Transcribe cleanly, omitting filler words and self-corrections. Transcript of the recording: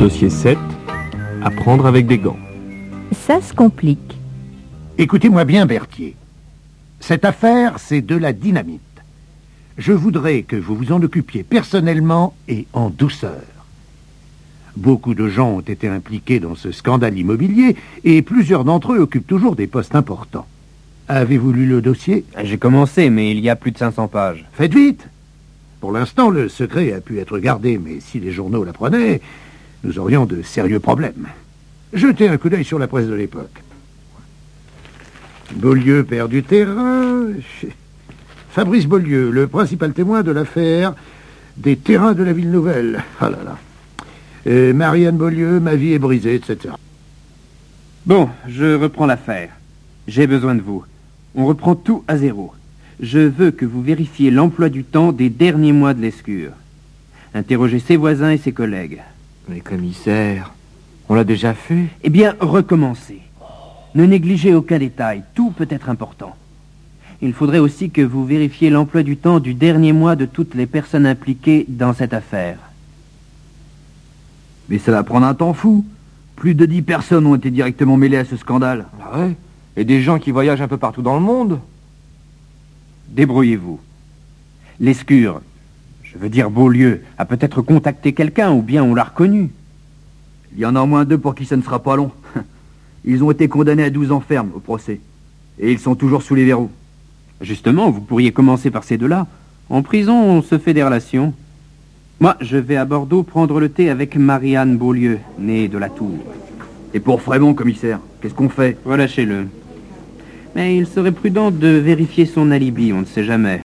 Dossier 7. À prendre avec des gants. Ça se complique. Écoutez-moi bien, Berthier. Cette affaire, c'est de la dynamite. Je voudrais que vous vous en occupiez personnellement et en douceur. Beaucoup de gens ont été impliqués dans ce scandale immobilier et plusieurs d'entre eux occupent toujours des postes importants. Avez-vous lu le dossier? J'ai commencé, mais il y a plus de 500 pages. Faites vite! Pour l'instant, le secret a pu être gardé, mais si les journaux l'apprenaient, nous aurions de sérieux problèmes. Jetez un coup d'œil sur la presse de l'époque. Beaulieu perd du terrain. Fabrice Beaulieu, le principal témoin de l'affaire des terrains de la ville nouvelle. Ah là là. Marianne Beaulieu, ma vie est brisée, etc. Bon, je reprends l'affaire. J'ai besoin de vous. On reprend tout à zéro. Je veux que vous vérifiez l'emploi du temps des derniers mois de Lescure. Interrogez ses voisins et ses collègues. Mais commissaire, on l'a déjà fait. Eh bien, recommencez. Ne négligez aucun détail, tout peut être important. Il faudrait aussi que vous vérifiez l'emploi du temps du dernier mois de toutes les personnes impliquées dans cette affaire. Mais ça va prendre un temps fou. Plus de 10 personnes ont été directement mêlées à ce scandale. Ah ouais? Et des gens qui voyagent un peu partout dans le monde. Débrouillez-vous. Lescure, je veux dire Beaulieu, a peut-être contacté quelqu'un ou bien on l'a reconnu. Il y en a au moins 2 pour qui ça ne sera pas long. Ils ont été condamnés à 12 ans ferme au procès. Et ils sont toujours sous les verrous. Justement, vous pourriez commencer par ces 2-là. En prison, on se fait des relations. Moi, je vais à Bordeaux prendre le thé avec Marianne Beaulieu, née de la Tour. Et pour Frémont, commissaire, qu'est-ce qu'on fait? Relâchez-le. Mais il serait prudent de vérifier son alibi, on ne sait jamais.